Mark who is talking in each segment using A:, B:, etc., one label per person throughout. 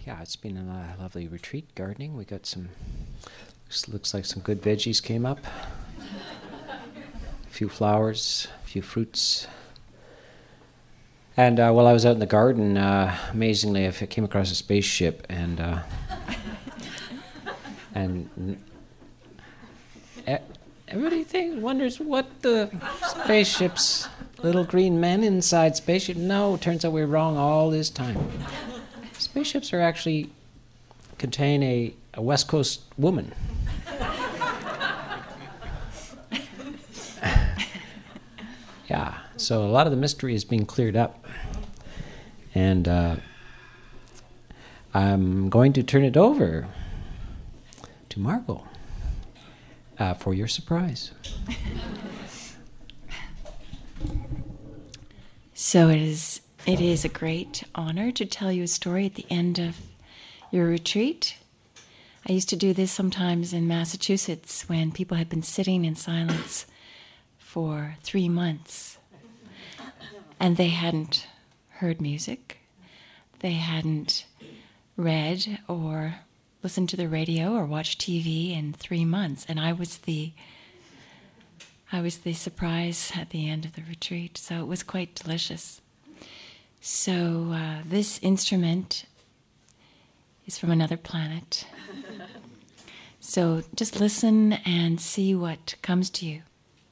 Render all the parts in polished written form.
A: Yeah, it's been a lovely retreat gardening. We got looks like some good veggies came up. A few flowers, a few fruits. And while I was out in the garden, amazingly, I came across a spaceship, and everybody wonders what the spaceship's little green men inside spaceship. No, turns out we were wrong all this time. Spaceships contain a West Coast woman. Yeah, so a lot of the mystery is being cleared up. And I'm going to turn it over to Margot for your surprise.
B: So it is a great honor to tell you a story at the end of your retreat. I used to do this sometimes in Massachusetts when people had been sitting in silence for 3 months and they hadn't heard music, they hadn't read or listened to the radio or watched TV in 3 months, and I was the surprise at the end of the retreat, so it was quite delicious. So this instrument is from another planet. So just listen and see what comes to you.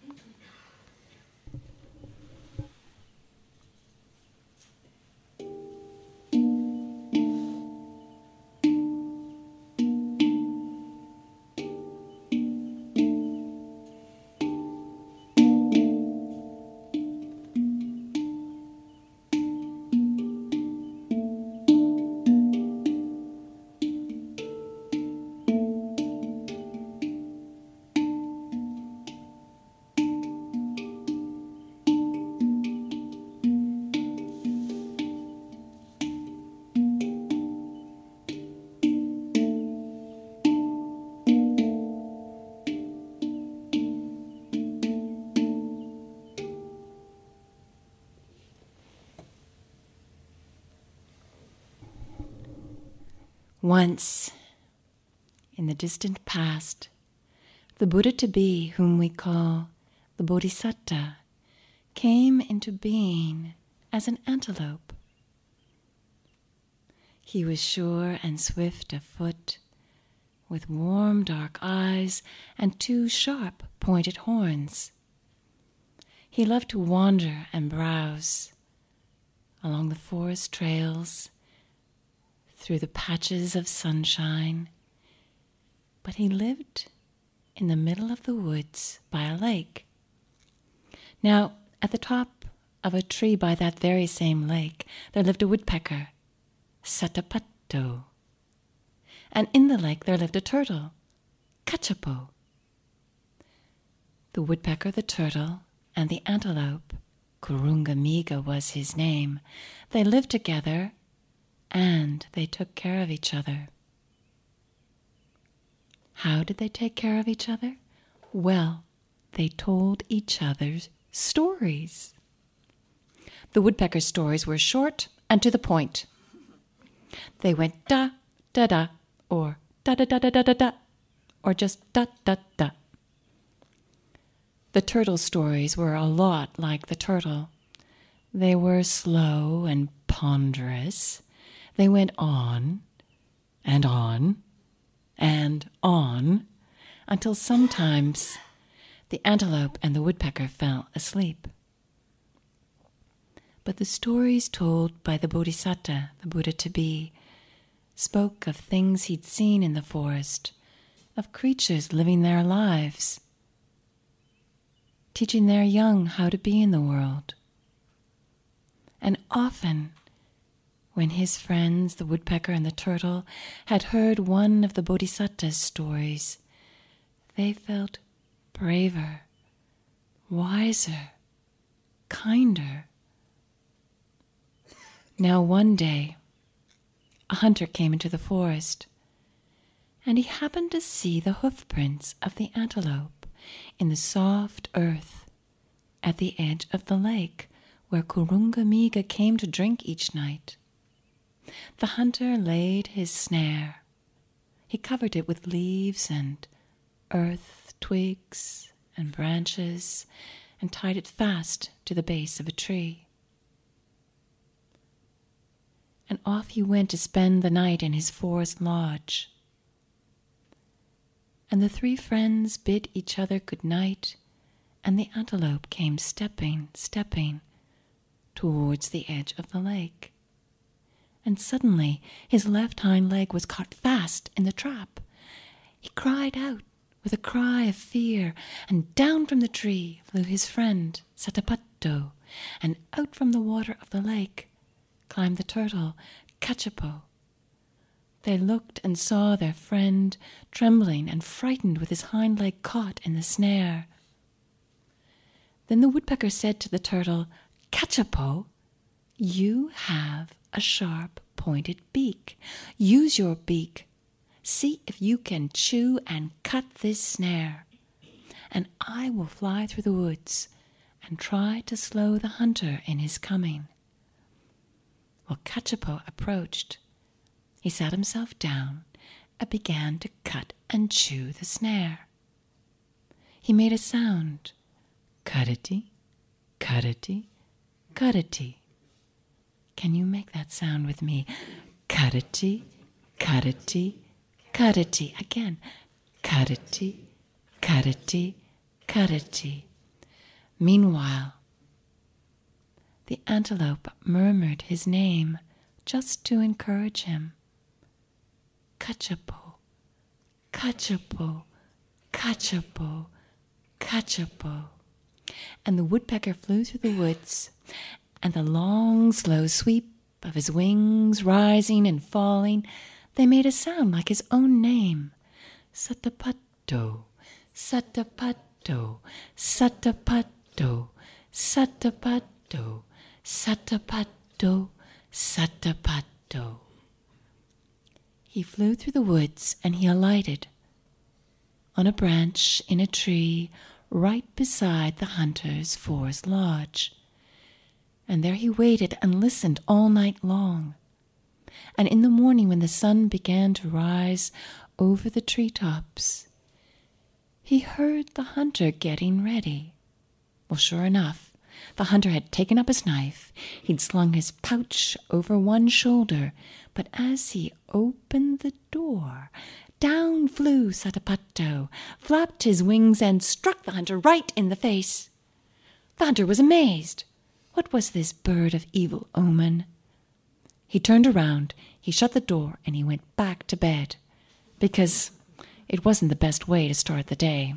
B: Once, in the distant past, the Buddha-to-be, whom we call the Bodhisatta, came into being as an antelope. He was sure and swift of foot, with warm dark eyes and 2 sharp pointed horns. He loved to wander and browse along the forest trails, through the patches of sunshine, but he lived in the middle of the woods by a lake. Now, at the top of a tree by that very same lake, there lived a woodpecker, Satapatto. And in the lake there lived a turtle, Kachapo. The woodpecker, the turtle, and the antelope, Kurungamiga was his name, they lived together and they took care of each other. How did they take care of each other? Well, they told each other's stories. The woodpecker's stories were short and to the point. They went da, da, da, or da, da, da, da, da, da, da, or just da, da, da. The turtle's stories were a lot like the turtle. They were slow and ponderous. They went on and on and on until sometimes the antelope and the woodpecker fell asleep. But the stories told by the Bodhisatta, the Buddha-to-be, spoke of things he'd seen in the forest, of creatures living their lives, teaching their young how to be in the world. And often, when his friends, the woodpecker and the turtle, had heard one of the Bodhisatta's stories, they felt braver, wiser, kinder. Now one day, a hunter came into the forest, and he happened to see the hoofprints of the antelope in the soft earth at the edge of the lake where Kurungamiga came to drink each night. the hunter laid his snare. He covered it with leaves and earth, twigs and branches, and tied it fast to the base of a tree. And off he went to spend the night in his forest lodge. And the three friends bid each other good night, and the antelope came stepping towards the edge of the lake. And suddenly his left hind leg was caught fast in the trap. He cried out with a cry of fear, and down from the tree flew his friend Satapatto, and out from the water of the lake climbed the turtle Kachapo. They looked and saw their friend trembling and frightened with his hind leg caught in the snare. Then the woodpecker said to the turtle, "Kachapo, you have a sharp pointed beak. Use your beak. See if you can chew and cut this snare, and I will fly through the woods and try to slow the hunter in his coming." Well, Kachapo approached. He sat himself down and began to cut and chew the snare. He made a sound, cut-a-tee, cut-a-tee, cut-a-tee. Can you make that sound with me? Cut-a-tee, cut-a-tee, cut-a-tee. Again, cut-a-tee, cut-a-tee, cut-a-tee. Meanwhile, the antelope murmured his name just to encourage him. Kachapo, Kachapo, Kachapo, Kachapo. And the woodpecker flew through the woods, and the long, slow sweep of his wings rising and falling, they made a sound like his own name. Satapatto, Satapatto, Satapatto, Satapatto, Satapatto, Satapatto. He flew through the woods, and he alighted on a branch in a tree right beside the hunter's forest lodge. And there he waited and listened all night long. And in the morning, when the sun began to rise over the treetops, he heard the hunter getting ready. Well, sure enough, the hunter had taken up his knife. He'd slung his pouch over one shoulder, but as he opened the door, down flew Satapatto, flapped his wings, and struck the hunter right in the face. The hunter was amazed. What was this bird of evil omen? He turned around, he shut the door, and he went back to bed, because it wasn't the best way to start the day.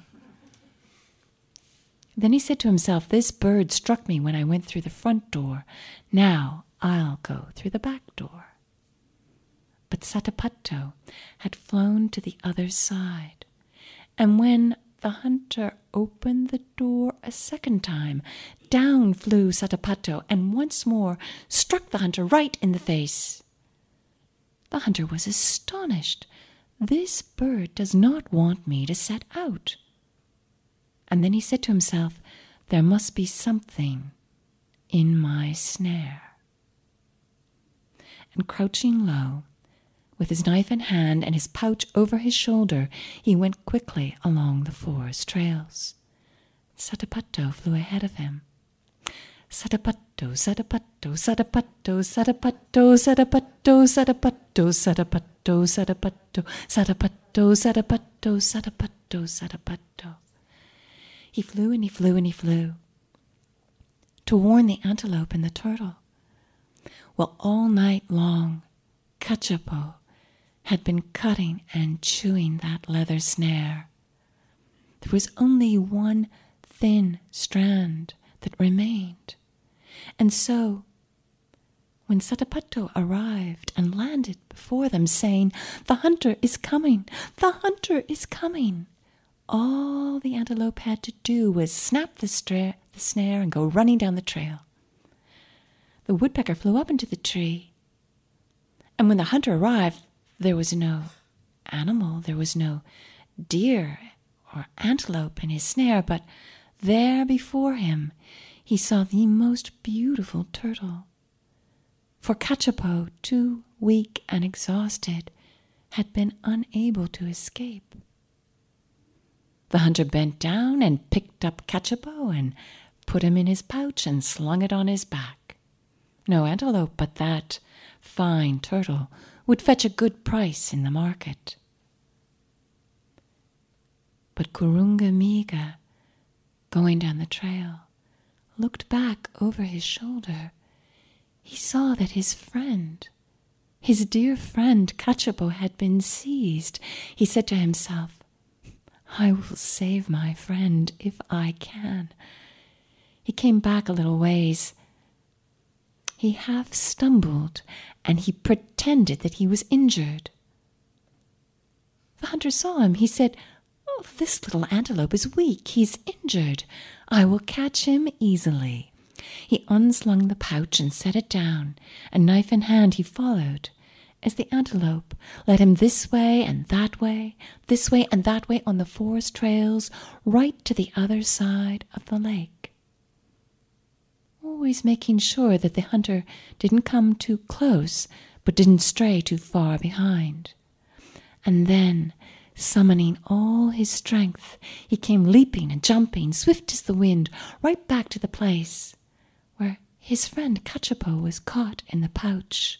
B: Then he said to himself, "This bird struck me when I went through the front door. Now I'll go through the back door." But Satapatto had flown to the other side, and when the hunter opened the door a second time, down flew Satapatto, and once more struck the hunter right in the face. The hunter was astonished. "This bird does not want me to set out." And then he said to himself, "There must be something in my snare." And crouching low, with his knife in hand and his pouch over his shoulder, he went quickly along the forest trails. Satapatto flew ahead of him. Satapatto, Satapatto, Satapatto, Satapatto, Satapatto, Satapatto, Satapatto, Satapatto, Satapatto, Satapatto, Satapatto, Satapatto. He flew and he flew and he flew to warn the antelope and the turtle. Well, all night long, Kachapo had been cutting and chewing that leather snare. There was only one thin strand that remained. And so, when Satapatto arrived and landed before them, saying, "The hunter is coming! The hunter is coming!" all the antelope had to do was snap the snare and go running down the trail. The woodpecker flew up into the tree, and when the hunter arrived, there was no animal, there was no deer or antelope in his snare, but there before him he saw the most beautiful turtle. For Kachapo, too, weak and exhausted, had been unable to escape. The hunter bent down and picked up Kachapo and put him in his pouch and slung it on his back. No antelope but that fine turtle would fetch a good price in the market. But Kurunga Miga, going down the trail, looked back over his shoulder. He saw that his friend, his dear friend Kachapo, had been seized. He said to himself, "I will save my friend if I can." He came back a little ways. He half stumbled, and he pretended that he was injured. The hunter saw him. He said, "Oh, this little antelope is weak. He's injured. I will catch him easily." He unslung the pouch and set it down, and knife in hand he followed, as the antelope led him this way and that way on the forest trails, right to the other side of the lake, always making sure that the hunter didn't come too close, but didn't stray too far behind. And then, summoning all his strength, he came leaping and jumping, swift as the wind, right back to the place where his friend Kachapo was caught in the pouch.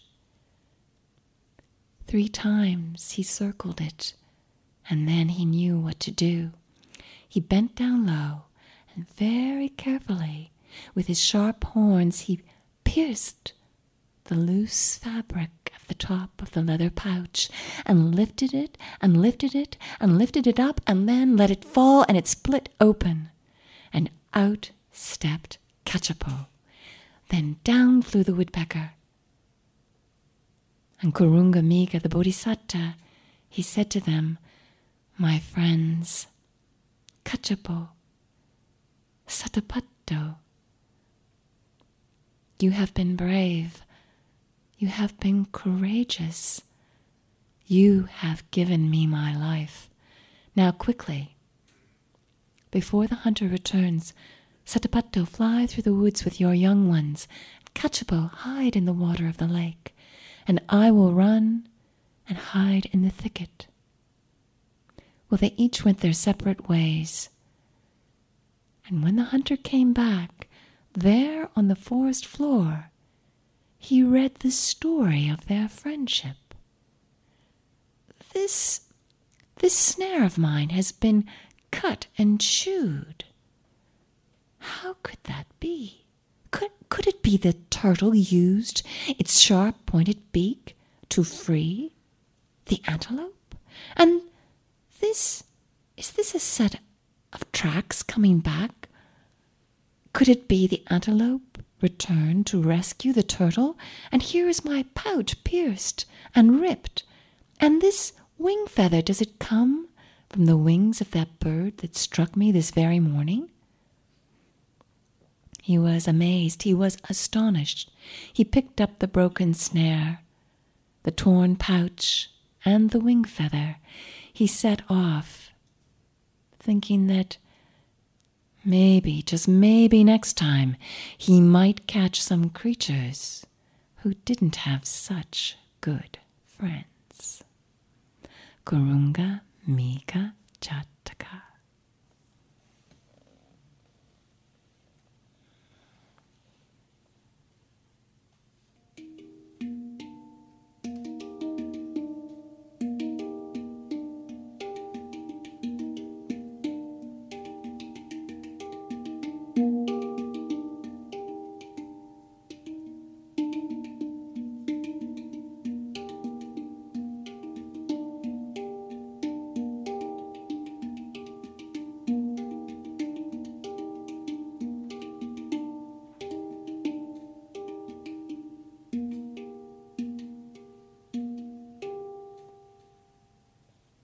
B: 3 times he circled it, and then he knew what to do. He bent down low, and very carefully, with his sharp horns, he pierced the loose fabric of the top of the leather pouch, and lifted it, and lifted it, and lifted it up, and then let it fall, and it split open, and out stepped Kachapo. Then down flew the woodpecker. And Kurunga Miga, the Bodhisatta, he said to them, "My friends, Kachapo, Satapatto, you have been brave. You have been courageous. You have given me my life. Now quickly, before the hunter returns, Satapatto, fly through the woods with your young ones. Kachapo, hide in the water of the lake, and I will run and hide in the thicket." Well, they each went their separate ways. And when the hunter came back, there on the forest floor, he read the story of their friendship. This snare of mine has been cut and chewed. How could that be? Could it be the turtle used its sharp pointed beak to free the antelope? And is this a set of tracks coming back? Could it be the antelope returned to rescue the turtle? And here is my pouch pierced and ripped. And this wing feather, does it come from the wings of that bird that struck me this very morning? He was amazed. He was astonished. He picked up the broken snare, the torn pouch, and the wing feather. He set off, thinking that maybe, just maybe next time, he might catch some creatures who didn't have such good friends. Kurunga Miga Chat.